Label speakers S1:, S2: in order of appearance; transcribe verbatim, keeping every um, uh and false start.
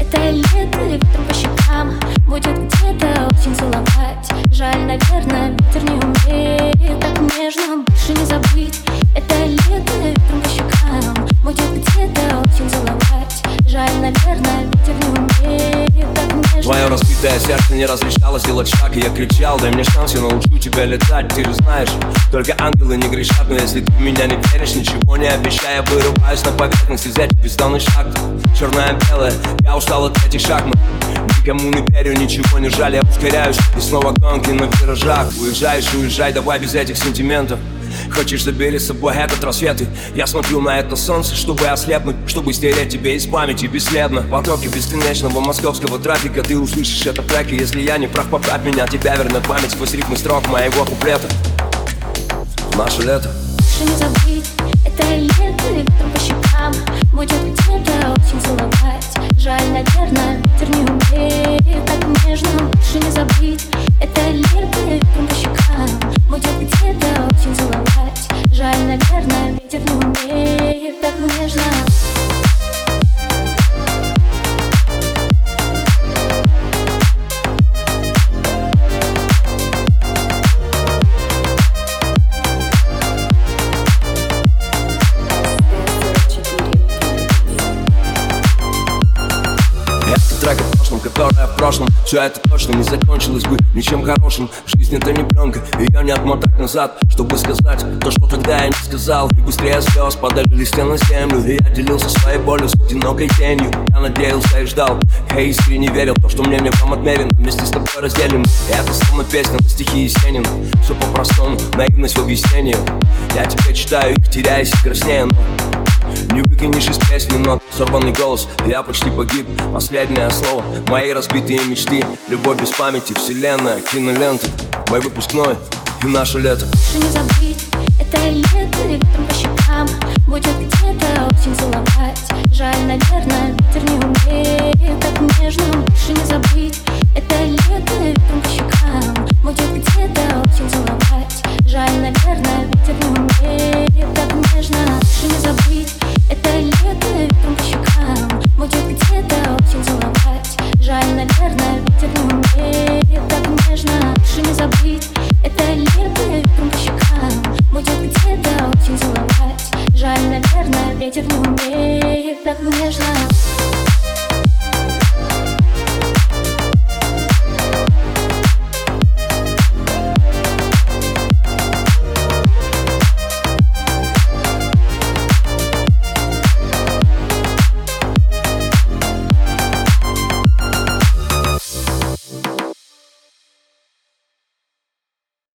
S1: Это лето, и ветром по щекам будет где-то осень целовать. Жаль, наверное, ветер не умеет так нежно больше не забыть. Это лето, и ветром по щекам будет где-то осень целовать. Жаль, наверное, ветер не умеет так нежно.
S2: Твое разбитое сердце не разрешало сделать шаг, и я кричал: дай мне шанс, я научу тебя летать. Ты же знаешь, только ангелы не грешат. Но если ты в меня не веришь, ничего не обещая, вырываюсь на поверхность из этих бездонных шаг. Черное-белое, я устал от этих шахмат. Никому не верю, ничего не жаль, я ускоряюсь. И снова гонки на виражах. Уезжаешь, уезжай, давай без этих сентиментов. Хочешь, забери с собой этот рассвет. И я смотрю на это солнце, чтобы ослепнуть, чтобы стереть тебе из памяти бесследно. Потоки бесконечного московского трафика. Ты услышишь это в треке. Если я не прав, поправь меня, тебя вернет память сквозь ритмы строк моего куплета. Наше лето
S1: больше не забыть. Это лето, и ветром по щекам будет где-то осень целовать. Жаль, наверное, ветер не умеет так нежно больше не забыть. Это лето, и ветром по щекам будет где-то осень целовать. Жаль, наверное, ветер не умеет так нежно.
S2: Трек о прошлом, которое в прошлом. Все это точно не закончилось бы ничем хорошим. Жизнь это не пленка, ее не отмотать назад, чтобы сказать то, что тогда я не сказал. И быстрее слез падали листья на землю. И я делился своей болью с одинокой тенью. Я надеялся и ждал, я искренне верил в то, что мне небом отмерено. Вместе с тобой разделим. И это словно песня на стихи Есенина. Все по-простому, наивность в объяснении. Я тебе читаю их, теряюсь и краснею, но не выкинешь из песни нот, сорванный голос. Я почти погиб, последнее слово. Мои разбитые мечты, любовь без памяти, вселенная, кинолента, мой выпускной и наше лето.
S1: Больше не забыть, это лето, и ветром по щекам будет где-то осень целовать. Жаль, наверное, ветер не умеет так нежно больше не забыть. Это лето, и ветром по щекам будет где-то осень целовать. Жаль, наверное, ветер не умеет так нежно больше не забыть. Это лето, и ветром по щекам будет где-то осень целовать. Жаль, наверное, ветер не умеет так нежно больше не забыть. Это лето, и ветром по щекам будет где-то осень целовать. Жаль, наверное, ветер не умеет так нежно.